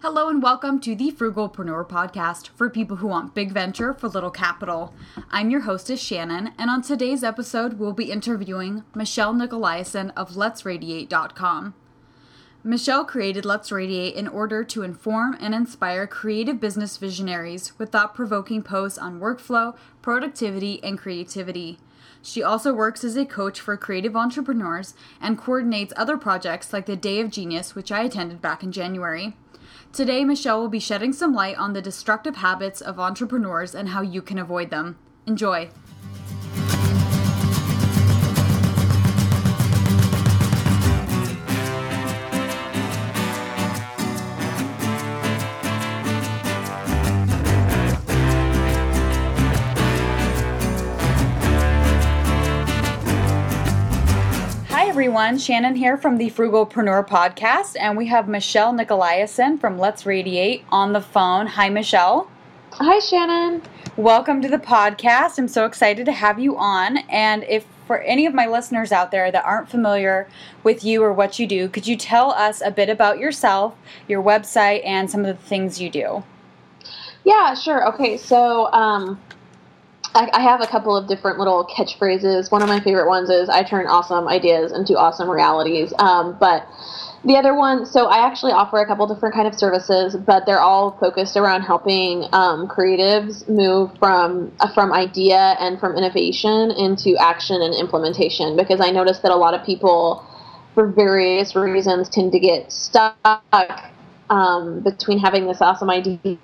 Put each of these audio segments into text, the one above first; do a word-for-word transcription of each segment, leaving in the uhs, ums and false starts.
Hello and welcome to the Frugalpreneur podcast for people who want big venture for little capital. I'm your hostess Shannon, and on today's episode we'll be interviewing Michelle Nicolaisen of Let's Radiate dot com. Michelle created Let's Radiate in order to inform and inspire creative business visionaries with thought-provoking posts on workflow, productivity, and creativity. She also works as a coach for creative entrepreneurs and coordinates other projects like the Day of Genius, which I attended back in January. Today, Michelle will be shedding some light on the destructive habits of entrepreneurs and how you can avoid them. Enjoy. Hi everyone, Shannon here from the Frugalpreneur podcast, and we have Michelle Nicolaisen from Let's Radiate on the phone. Hi, Michelle. Hi, Shannon. Welcome to the podcast. I'm so excited to have you on. And if for any of my listeners out there that aren't familiar with you or what you do, could you tell us a bit about yourself, your website, and some of the things you do? Yeah, sure. Okay, so um, I, I have a couple of different little catchphrases. One of my favorite ones is I turn awesome ideas into awesome realities. Um, but the other one, so I actually offer a couple different kind of services, but they're all focused around helping um, creatives move from uh, from idea and from innovation into action and implementation. Because I noticed that a lot of people, for various reasons, tend to get stuck um, between having this awesome idea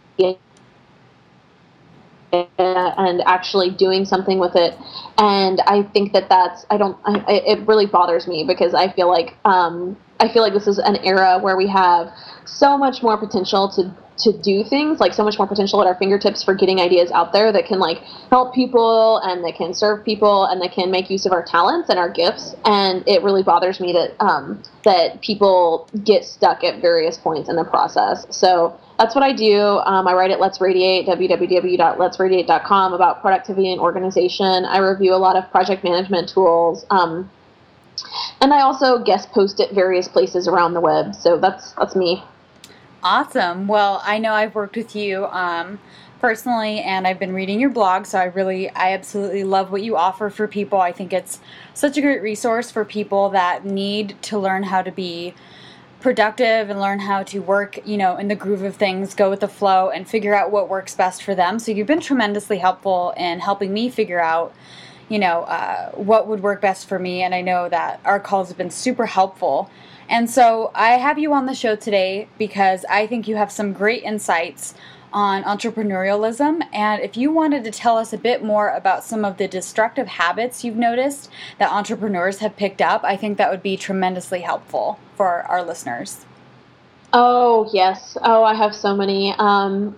and actually doing something with it. And I think that that's, I don't, I, it really bothers me because I feel like, um, I feel like this is an era where we have so much more potential to, to do things, like so much more potential at our fingertips for getting ideas out there that can like help people and that can serve people and that can make use of our talents and our gifts. And it really bothers me that, um, that people get stuck at various points in the process. So that's what I do. Um, I write at Let's Radiate, w w w dot lets radiate dot com, about productivity and organization. I review a lot of project management tools. Um, and I also guest post at various places around the web. So that's that's me. Awesome. Well, I know I've worked with you um, personally, and I've been reading your blog, so I really, I absolutely love what you offer for people. I think it's such a great resource for people that need to learn how to be productive and learn how to work, you know, in the groove of things, go with the flow, and figure out what works best for them. So you've been tremendously helpful in helping me figure out, you know, uh, what would work best for me. And I know that our calls have been super helpful. And so I have you on the show today because I think you have some great insights on entrepreneurialism. And if you wanted to tell us a bit more about some of the destructive habits you've noticed that entrepreneurs have picked up, I think that would be tremendously helpful for our listeners. Oh, yes. Oh, I have so many. Um,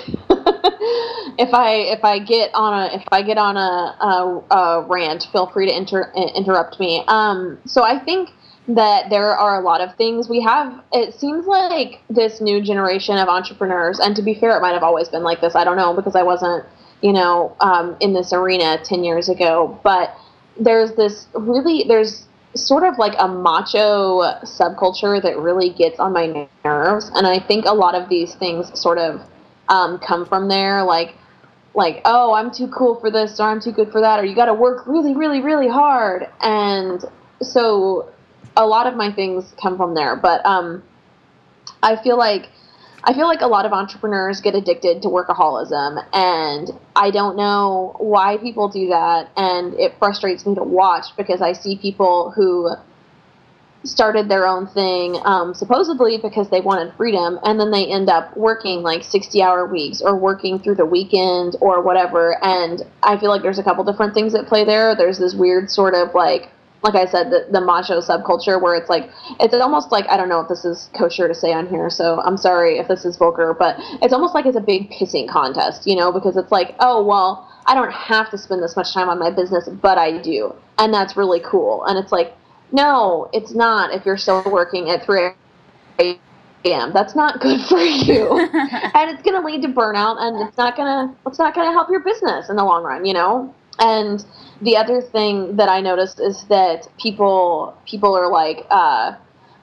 if I if I get on a if I get on a, a, a rant, feel free to inter, interrupt me. Um, so I think that there are a lot of things we have. It seems like this new generation of entrepreneurs, and to be fair, it might have always been like this. I don't know, because I wasn't, you know, um, in this arena ten years ago. But there's this really, there's sort of like a macho subculture that really gets on my nerves. And I think a lot of these things sort of um, come from there. Like, like, oh, I'm too cool for this, or I'm too good for that, or you got to work really, really, really hard. And so a lot of my things come from there, but um, I feel like I feel like a lot of entrepreneurs get addicted to workaholism, and I don't know why people do that, and it frustrates me to watch because I see people who started their own thing um, supposedly because they wanted freedom, and then they end up working like sixty-hour weeks or working through the weekend or whatever, and I feel like there's a couple different things at play there. There's this weird sort of like Like I said, the, the macho subculture where it's like, it's almost like, I don't know if this is kosher to say on here, so I'm sorry if this is vulgar, but it's almost like it's a big pissing contest, you know, because it's like, oh, well, I don't have to spend this much time on my business, but I do. And that's really cool. And it's like, no, it's not if you're still working at three a.m. That's not good for you. And it's going to lead to burnout, and it's not going to, it's not going to help your business in the long run, you know? And the other thing that I noticed is that people people are like, uh,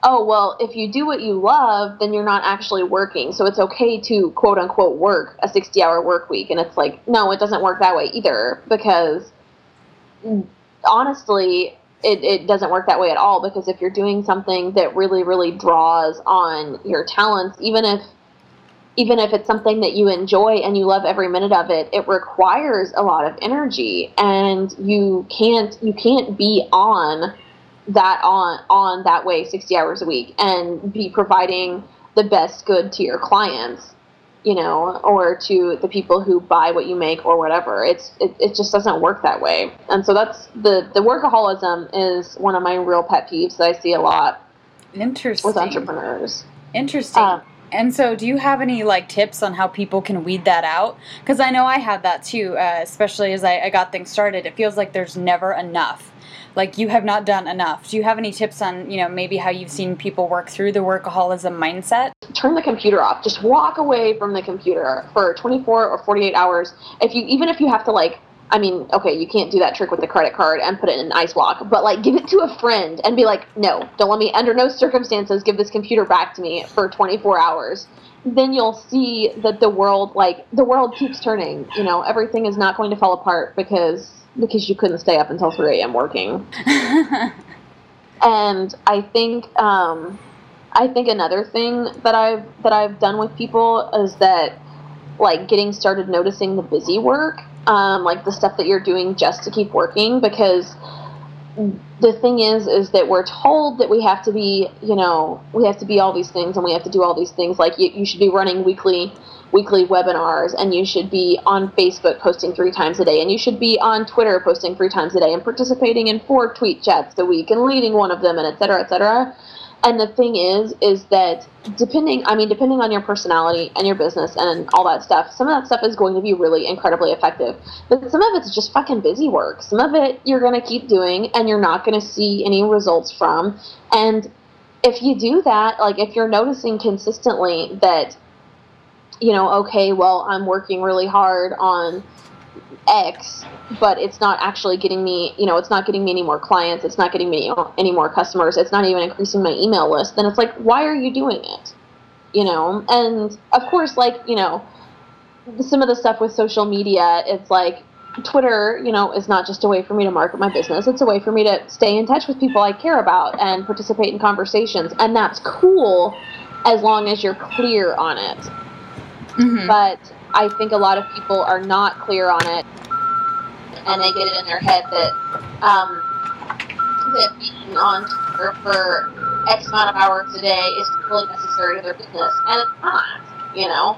oh, well, if you do what you love, then you're not actually working. So it's okay to quote unquote work a sixty hour work week. And it's like, no, it doesn't work that way either, because honestly, it, it doesn't work that way at all. Because if you're doing something that really, really draws on your talents, even if even if it's something that you enjoy and you love every minute of it, it requires a lot of energy, and you can't you can't be on that on on that way sixty hours a week and be providing the best good to your clients, you know, or to the people who buy what you make or whatever. It's it, it just doesn't work that way. And so that's the the workaholism is one of my real pet peeves that I see a lot. Interesting. With entrepreneurs. Interesting. Um, And so do you have any, like, tips on how people can weed that out? Because I know I had that, too, uh, especially as I, I got things started. It feels like there's never enough. Like, you have not done enough. Do you have any tips on, you know, maybe how you've seen people work through the workaholism mindset? Turn the computer off. Just walk away from the computer for twenty-four or forty-eight hours. If you, even if you have to, like, I mean, okay, you can't do that trick with the credit card and put it in an ice block, but, like, give it to a friend and be like, no, don't let me, under no circumstances, give this computer back to me for twenty-four hours. Then you'll see that the world, like, the world keeps turning. You know, everything is not going to fall apart because because you couldn't stay up until three a.m. working. And I think, um, I think another thing that I've that I've done with people is that, like, getting started noticing the busy work. Um, like the stuff that you're doing just to keep working, because the thing is, is that we're told that we have to be, you know, we have to be all these things and we have to do all these things. Like you, you should be running weekly, weekly webinars, and you should be on Facebook posting three times a day, and you should be on Twitter posting three times a day, and participating in four tweet chats a week and leading one of them, and et cetera, et cetera. And the thing is, is that depending, I mean, depending on your personality and your business and all that stuff, some of that stuff is going to be really incredibly effective. But some of it's just fucking busy work. Some of it you're going to keep doing and you're not going to see any results from. And if you do that, like if you're noticing consistently that, you know, okay, well, I'm working really hard on X, but it's not actually getting me, you know, it's not getting me any more clients, it's not getting me any more customers, it's not even increasing my email list, then it's like, why are you doing it? You know, and of course, like, you know, some of the stuff with social media, it's like, Twitter, you know, is not just a way for me to market my business, it's a way for me to stay in touch with people I care about and participate in conversations, and that's cool as long as you're clear on it. Mm-hmm. But I think a lot of people are not clear on it, and they get it in their head that um, that being on Twitter for X amount of hours a day is really necessary to their business, and it's not, you know.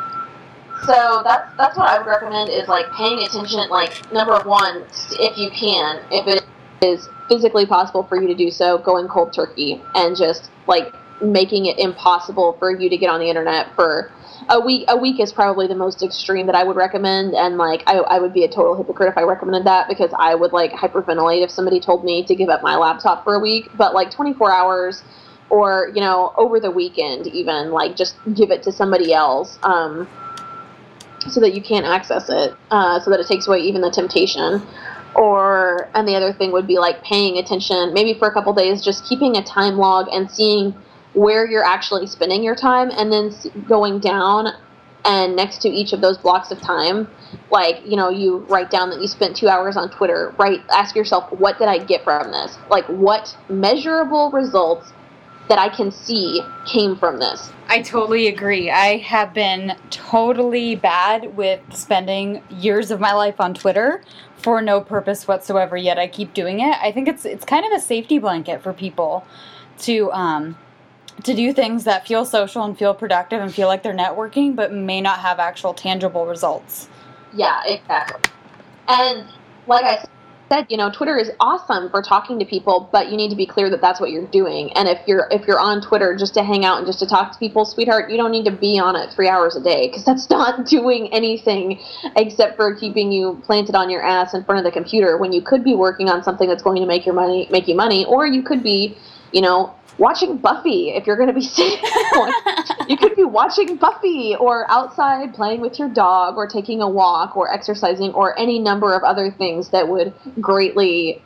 So that's that's what I would recommend, is like paying attention. Like, number one, if you can, if it is physically possible for you to do so, going cold turkey and just like making it impossible for you to get on the internet for a week. A week is probably the most extreme that I would recommend, and like I, I would be a total hypocrite if I recommended that, because I would like hyperventilate if somebody told me to give up my laptop for a week. But like twenty-four hours, or you know, over the weekend even, like just give it to somebody else, um, so that you can't access it, uh, so that it takes away even the temptation. Or, and the other thing would be like paying attention, maybe for a couple days, just keeping a time log and seeing where you're actually spending your time, and then going down and next to each of those blocks of time, like, you know, you write down that you spent two hours on Twitter, right? Ask yourself, what did I get from this? Like, what measurable results that I can see came from this? I totally agree. I have been totally bad with spending years of my life on Twitter for no purpose whatsoever, yet I keep doing it. I think it's it's kind of a safety blanket for people to um to do things that feel social and feel productive and feel like they're networking, but may not have actual tangible results. Yeah, exactly. And like I said, you know, Twitter is awesome for talking to people, but you need to be clear that that's what you're doing. And if you're if you're on Twitter just to hang out and just to talk to people, sweetheart, you don't need to be on it three hours a day, because that's not doing anything except for keeping you planted on your ass in front of the computer, when you could be working on something that's going to make your money make you money, or you could be, you know, watching Buffy if you're going to be sick. You could be watching Buffy, or outside playing with your dog, or taking a walk, or exercising, or any number of other things that would greatly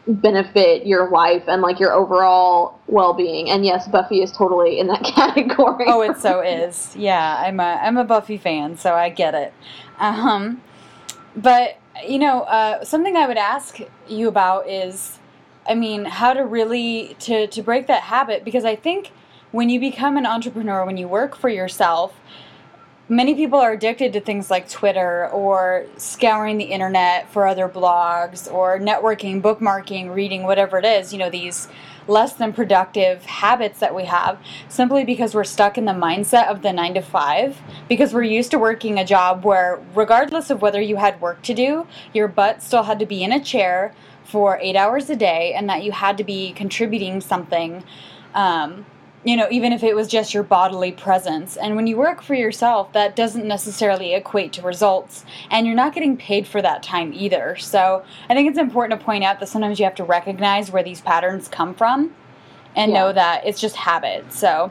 benefit your life and like your overall well-being. And yes, Buffy is totally in that category. Oh, it so is. Yeah, I'm a I'm a Buffy fan, so I get it. Um, but you know, uh, something I would ask you about is, I mean, how to really to to break that habit, because I think when you become an entrepreneur, when you work for yourself, many people are addicted to things like Twitter or scouring the internet for other blogs or networking, bookmarking, reading, whatever it is, you know, these less than productive habits that we have, simply because we're stuck in the mindset of the nine to five, because we're used to working a job where regardless of whether you had work to do, your butt still had to be in a chair for eight hours a day, and that you had to be contributing something, um, you know, even if it was just your bodily presence. And when you work for yourself, that doesn't necessarily equate to results, and you're not getting paid for that time either. So I think it's important to point out that sometimes you have to recognize where these patterns come from and yeah. know that it's just habit. So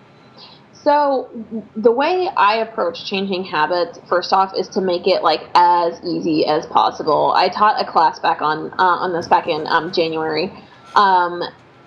So the way I approach changing habits, first off, is to make it like as easy as possible. I taught a class back on uh, on this back in um, January, um,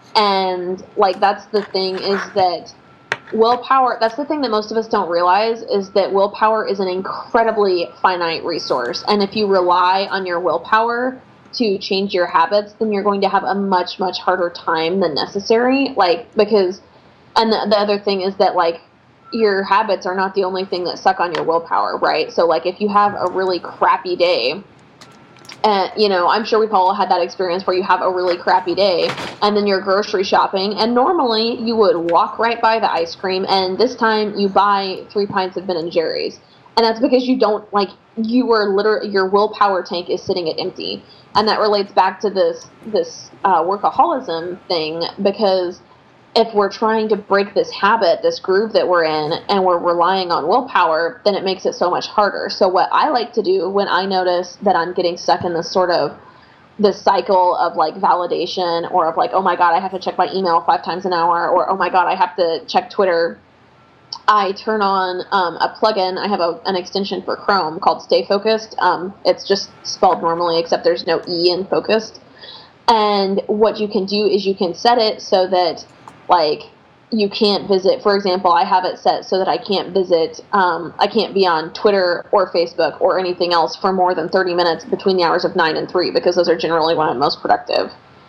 and like that's the thing is that willpower. That's the thing that most of us don't realize is that willpower is an incredibly finite resource, and if you rely on your willpower to change your habits, then you're going to have a much much harder time than necessary. Like because. And the, the other thing is that, like, your habits are not the only thing that suck on your willpower, right? So, like, if you have a really crappy day, and, you know, I'm sure we've all had that experience where you have a really crappy day, and then you're grocery shopping, and normally you would walk right by the ice cream, and this time you buy three pints of Ben and Jerry's. And that's because you don't, like, you were literally, your willpower tank is sitting at empty. And that relates back to this, this uh, workaholism thing, because if we're trying to break this habit, this groove that we're in, and we're relying on willpower, then it makes it so much harder. So what I like to do when I notice that I'm getting stuck in this sort of this cycle of like validation, or of like, oh my God, I have to check my email five times an hour, or oh my God, I have to check Twitter, I turn on um, a plugin. I have a, an extension for Chrome called Stay Focused. Um, it's just spelled normally, except there's no E in focused. And what you can do is you can set it so that like you can't visit, for example, I have it set so that I can't visit, um, I can't be on Twitter or Facebook or anything else for more than thirty minutes between the hours of nine and three, because those are generally when I'm most productive.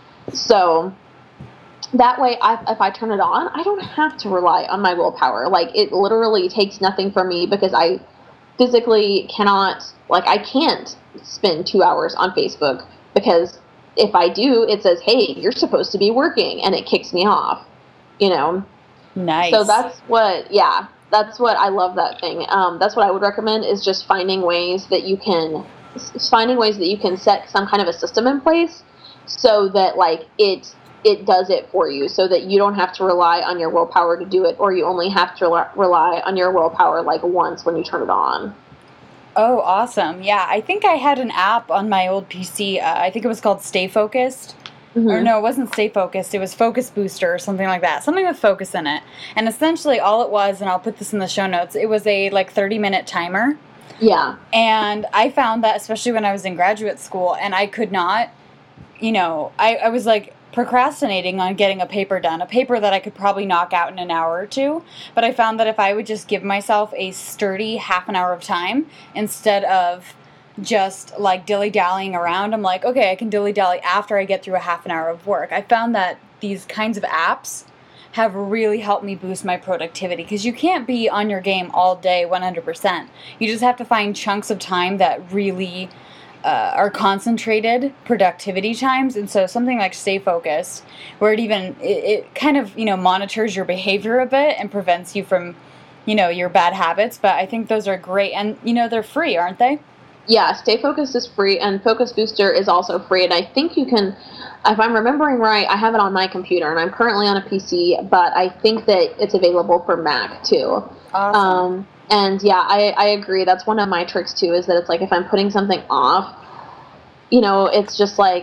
So that way, I, if I turn it on, I don't have to rely on my willpower. Like, it literally takes nothing from me, because I physically cannot, like, I can't spend two hours on Facebook, because if I do, it says, hey, you're supposed to be working, and it kicks me off. You know? Nice. So that's what, yeah, that's what I love that thing. Um, that's what I would recommend, is just finding ways that you can, finding ways that you can set some kind of a system in place so that, like, it, it does it for you, so that you don't have to rely on your willpower to do it, or you only have to rely on your willpower, like, once when you turn it on. Oh, awesome. Yeah, I think I had an app on my old P C. Uh, I think it was called Stay Focused. Mm-hmm. Or no, it wasn't Stay Focused. It was Focus Booster or something like that. Something with focus in it. And essentially all it was, and I'll put this in the show notes, it was a like thirty-minute timer. Yeah. And I found that, especially when I was in graduate school, and I could not, you know, I, I was like procrastinating on getting a paper done, a paper that I could probably knock out in an hour or two. But I found that if I would just give myself a sturdy half an hour of time instead of just like dilly-dallying around, I'm like, okay, I can dilly-dally after I get through a half an hour of work. I found that these kinds of apps have really helped me boost my productivity, because you can't be on your game all day one hundred percent. You just have to find chunks of time that really uh, are concentrated productivity times. And so something like Stay Focused, where it even, it, it kind of, you know, monitors your behavior a bit and prevents you from, you know, your bad habits. But I think those are great. And, you know, they're free, aren't they? Yeah, Stay Focused is free, and Focus Booster is also free. And I think you can, if I'm remembering right, I have it on my computer, and I'm currently on a P C, but I think that it's available for Mac too. Awesome. Um, and yeah, I, I agree. That's one of my tricks too, is that it's like if I'm putting something off, you know, it's just like,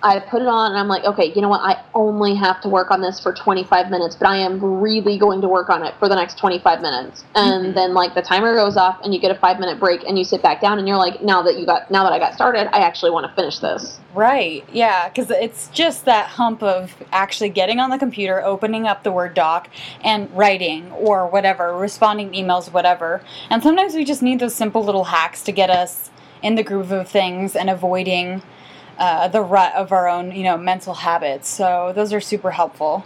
I put it on and I'm like, okay, you know what? I only have to work on this for twenty-five minutes, but I am really going to work on it for the next twenty-five minutes. And mm-hmm. then like the timer goes off and you get a five minute break and you sit back down and you're like, now that you got, now that I got started, I actually want to finish this. Right. Yeah. Cause it's just that hump of actually getting on the computer, opening up the Word doc and writing or whatever, responding to emails, whatever. And sometimes we just need those simple little hacks to get us in the groove of things and avoiding Uh, the rut of our own, you know, mental habits. So those are super helpful.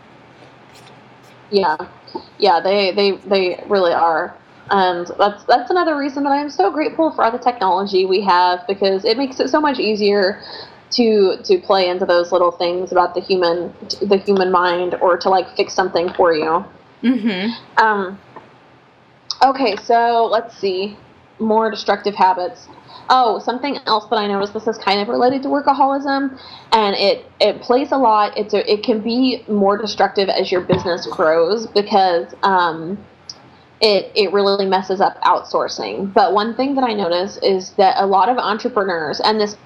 Yeah, yeah, they they, they really are, and that's that's another reason that I'm so grateful for all the technology we have, because it makes it so much easier to to play into those little things about the human the human mind, or to like fix something for you. Mm-hmm. Um. Okay, so let's see, more destructive habits. Oh, something else that I noticed, this is kind of related to workaholism, and it, it plays a lot. It's a, it can be more destructive as your business grows, because um, it, it really messes up outsourcing. But one thing that I notice is that a lot of entrepreneurs, and this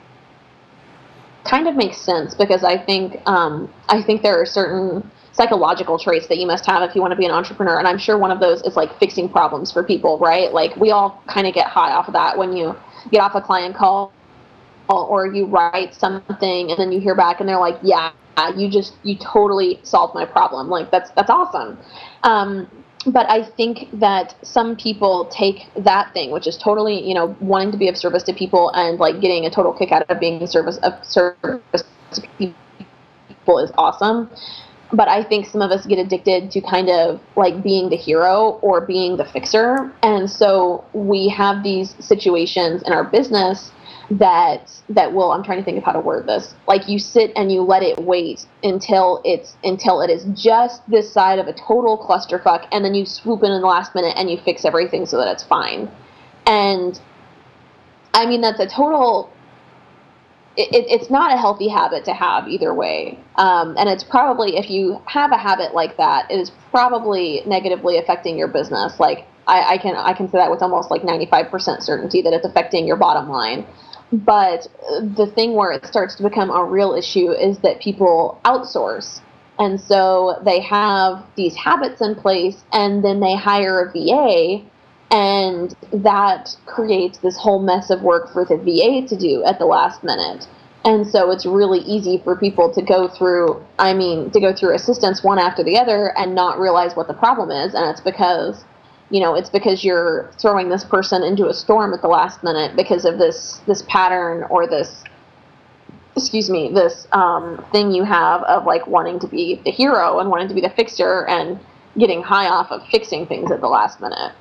kind of makes sense, because I think um, I think there are certain psychological traits that you must have if you want to be an entrepreneur, and I'm sure one of those is like fixing problems for people, right? Like we all kind of get high off of that when you get off a client call or you write something and then you hear back and they're like, yeah, you just you totally solved my problem. Like that's that's awesome. Um, but I think that some people take that thing, which is totally, you know, wanting to be of service to people and like getting a total kick out of being of service of service to people is awesome. But I think some of us get addicted to kind of like being the hero or being the fixer. And so we have these situations in our business that, that will, I'm trying to think of how to word this. Like you sit and you let it wait until it's, until it is just this side of a total clusterfuck. And then you swoop in in the last minute and you fix everything so that it's fine. And I mean, that's a total, It, it's not a healthy habit to have either way. Um, and it's probably, if you have a habit like that, it is probably negatively affecting your business. Like I, I can I can say that with almost like ninety-five percent certainty that it's affecting your bottom line. But the thing where it starts to become a real issue is that people outsource. And so they have these habits in place and then they hire a V A, and that creates this whole mess of work for the V A to do at the last minute. And so it's really easy for people to go through, I mean, to go through assistance one after the other and not realize what the problem is. And it's because, you know, it's because you're throwing this person into a storm at the last minute because of this, this pattern or this, excuse me, this um, thing you have of like wanting to be the hero and wanting to be the fixer and getting high off of fixing things at the last minute.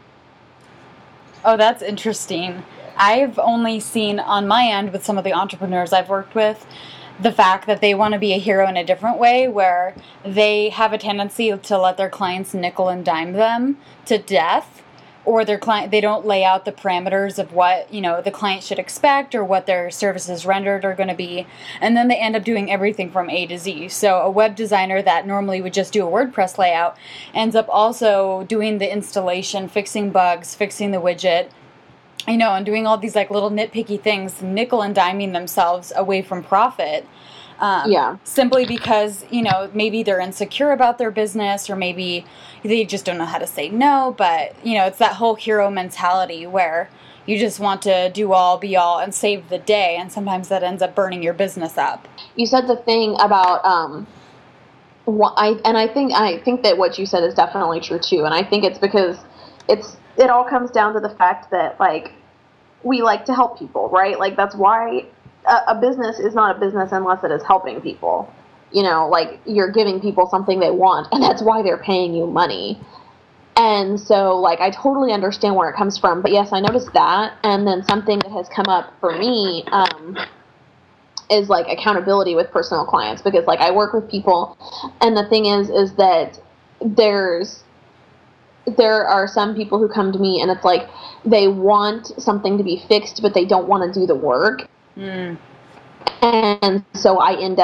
Oh, that's interesting. I've only seen on my end with some of the entrepreneurs I've worked with the fact that they want to be a hero in a different way, where they have a tendency to let their clients nickel and dime them to death, or their client, they don't lay out the parameters of what, you know, the client should expect or what their services rendered are going to be. And then they end up doing everything from A to Z. So a web designer that normally would just do a WordPress layout ends up also doing the installation, fixing bugs, fixing the widget, you know, and doing all these like little nitpicky things, nickel and diming themselves away from profit. Um, yeah. Simply because, you know, maybe they're insecure about their business, or maybe they just don't know how to say no. But, you know, it's that whole hero mentality where you just want to do all, be all, and save the day. And sometimes that ends up burning your business up. You said the thing about, um, what I, and I think, I think that what you said is definitely true too. And I think it's because it's, it all comes down to the fact that like, we like to help people, right? Like that's why a business is not a business unless it is helping people. You know, like you're giving people something they want, and that's why they're paying you money. And so, like, I totally understand where it comes from. But yes, I noticed that. And then something that has come up for me um, is like accountability with personal clients, because like I work with people, and the thing is, is that there's there are some people who come to me and it's like they want something to be fixed, but they don't want to do the work. Mm. And so I end up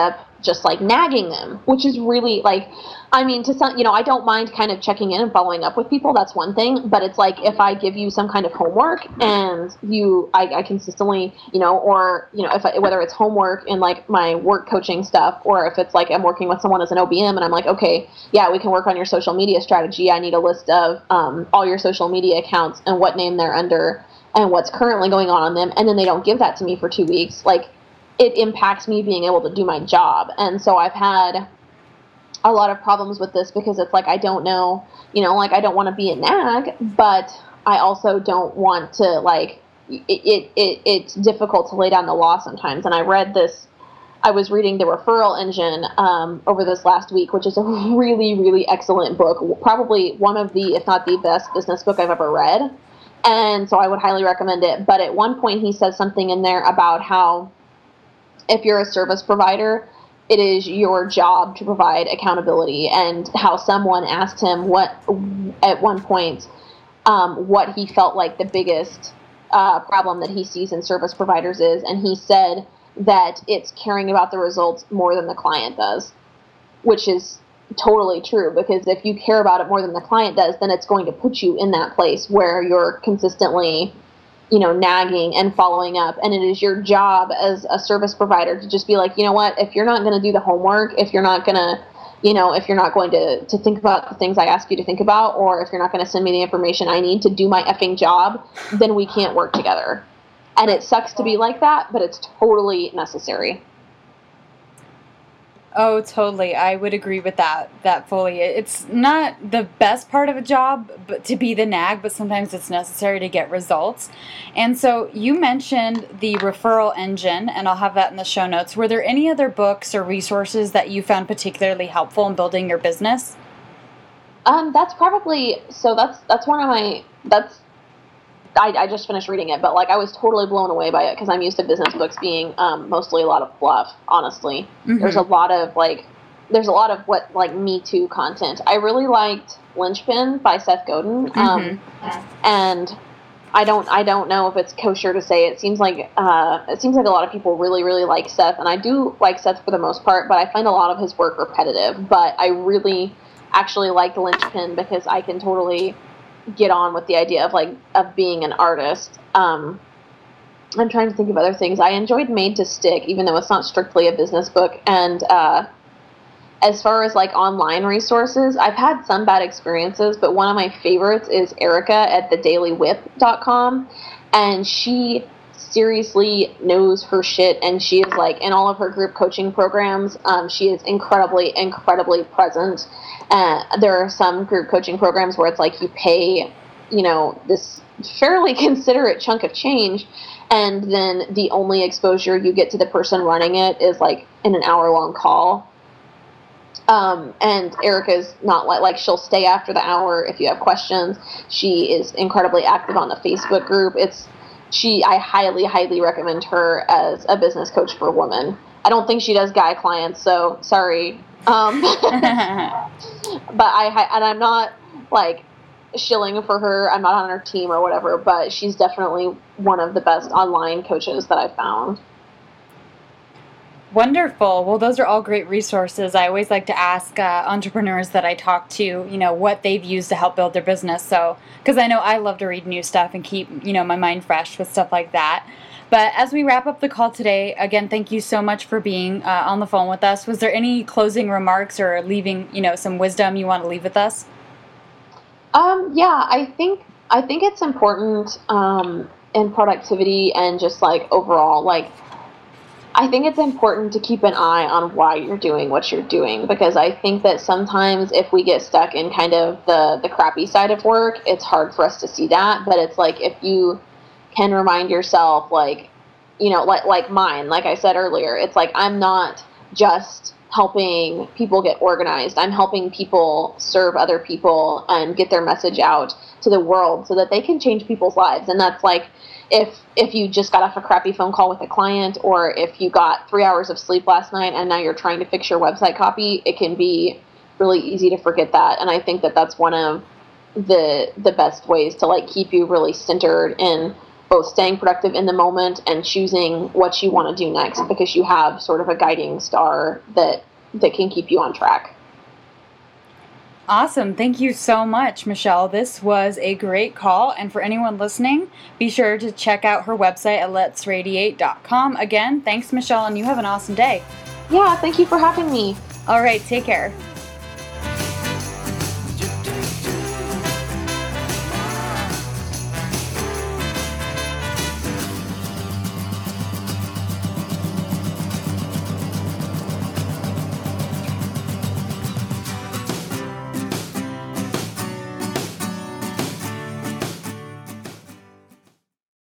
just like nagging them, which is really like, I mean, to some, you know, I don't mind kind of checking in and following up with people. That's one thing. But it's like, if I give you some kind of homework and you, I, I consistently, you know, or, you know, if I, whether it's homework in like my work coaching stuff, or if it's like I'm working with someone as an O B M and I'm like, okay, yeah, we can work on your social media strategy. I need a list of um, all your social media accounts and what name they're under and what's currently going on on them. And then they don't give that to me for two weeks. Like, it impacts me being able to do my job. And so I've had a lot of problems with this because it's like, I don't know, you know, like I don't want to be a nag, but I also don't want to like, it, it, it it's difficult to lay down the law sometimes. And I read this, I was reading The Referral Engine um, over this last week, which is a really, really excellent book. Probably one of the, if not the best business book I've ever read. And so I would highly recommend it. But at one point he says something in there about how if you're a service provider, it is your job to provide accountability, and how someone asked him what, at one point, um, what he felt like the biggest uh, problem that he sees in service providers is, and he said that it's caring about the results more than the client does, which is totally true, because if you care about it more than the client does, then it's going to put you in that place where you're consistently, you know, nagging and following up. And it is your job as a service provider to just be like, you know what, if you're not going to do the homework, if you're not going to, you know, if you're not going to, to think about the things I ask you to think about, or if you're not going to send me the information I need to do my effing job, then we can't work together. And it sucks to be like that, but it's totally necessary. Oh, totally. I would agree with that, that fully. It's not the best part of a job, but to be the nag, but sometimes it's necessary to get results. And so you mentioned the Referral Engine, and I'll have that in the show notes. Were there any other books or resources that you found particularly helpful in building your business? Um, that's probably, so that's, that's one of my, that's, I, I just finished reading it, but like I was totally blown away by it because I'm used to business books being um, mostly a lot of fluff, honestly. Mm-hmm. There's a lot of like, there's a lot of what like Me Too content. I really liked Linchpin by Seth Godin, um, mm-hmm. and I don't I don't know if it's kosher to say. It seems like uh, it seems like a lot of people really really like Seth, and I do like Seth for the most part, but I find a lot of his work repetitive. But I really actually liked Linchpin because I can totally get on with the idea of like of being an artist. Um, I'm trying to think of other things. I enjoyed Made to Stick, even though it's not strictly a business book. And uh, as far as like online resources, I've had some bad experiences, but one of my favorites is Erica at the daily whip dot com, and she seriously knows her shit, and she is like in all of her group coaching programs, um, she is incredibly, incredibly present. Uh, there are some group coaching programs where it's like you pay, you know, this fairly considerate chunk of change, and then the only exposure you get to the person running it is like in an hour long call. Um, and Erica's not like, like she'll stay after the hour if you have questions. She is incredibly active on the Facebook group. It's she, I highly, highly recommend her as a business coach for women. I don't think she does guy clients, so sorry. Um, but I, and I'm not like shilling for her. I'm not on her team or whatever, but she's definitely one of the best online coaches that I've found. Wonderful. Well, those are all great resources. I always like to ask uh, entrepreneurs that I talk to, you know, what they've used to help build their business. So, because I know I love to read new stuff and keep, you know, my mind fresh with stuff like that. But as we wrap up the call today, again, thank you so much for being uh, on the phone with us. Was there any closing remarks or leaving, you know, some wisdom you want to leave with us? Um, yeah, I think I think it's important um, in productivity and just like overall, like. I think it's important to keep an eye on why you're doing what you're doing, because I think that sometimes if we get stuck in kind of the, the crappy side of work, it's hard for us to see that. But it's like if you can remind yourself, like, you know, like like mine, like I said earlier, it's like I'm not just helping people get organized. I'm helping people serve other people and get their message out to the world so that they can change people's lives. And that's like, if if you just got off a crappy phone call with a client, or if you got three hours of sleep last night and now you're trying to fix your website copy, it can be really easy to forget that. And I think that that's one of the the best ways to like keep you really centered in both staying productive in the moment and choosing what you want to do next, because you have sort of a guiding star that that can keep you on track. Awesome. Thank you so much, Michelle. This was a great call. And for anyone listening, be sure to check out her website at lets radiate dot com. Again, thanks, Michelle, and you have an awesome day. Yeah, thank you for having me. All right, take care.